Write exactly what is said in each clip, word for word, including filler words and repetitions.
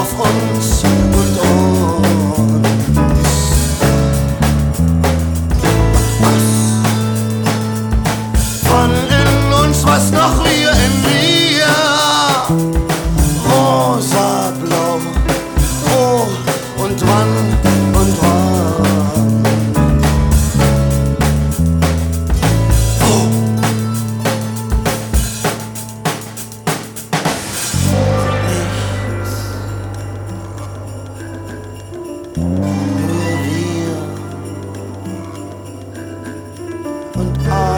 auf uns und uns. Von in uns, was noch wir in mir. Rosa, blau, wo und wann und wann. Wo? Nichts. Nur wir und ah.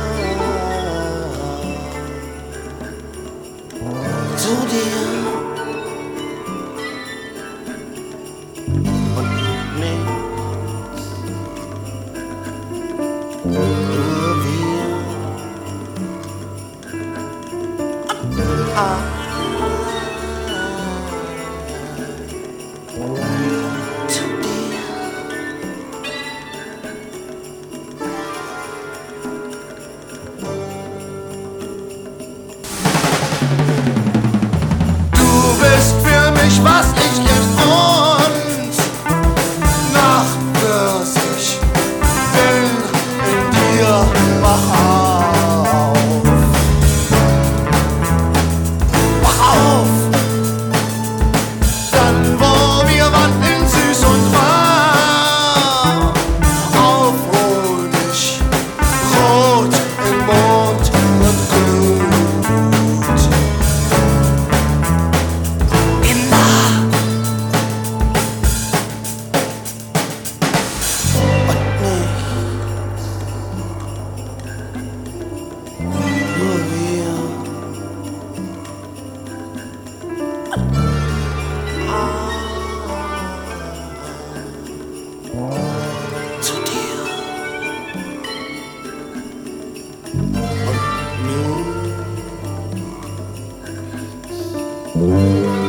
Zu dir und nichts, nur wir und ah. Zu dir. Du bist für mich, was ich in uns Nacht Pfirsich bin in dir, wach auf, wach auf. Dann, wo wir wandeln, süß und warm, auf Honig, rot im Mond und Glut. Immer und nichts, nur wir. Zu dir und nun.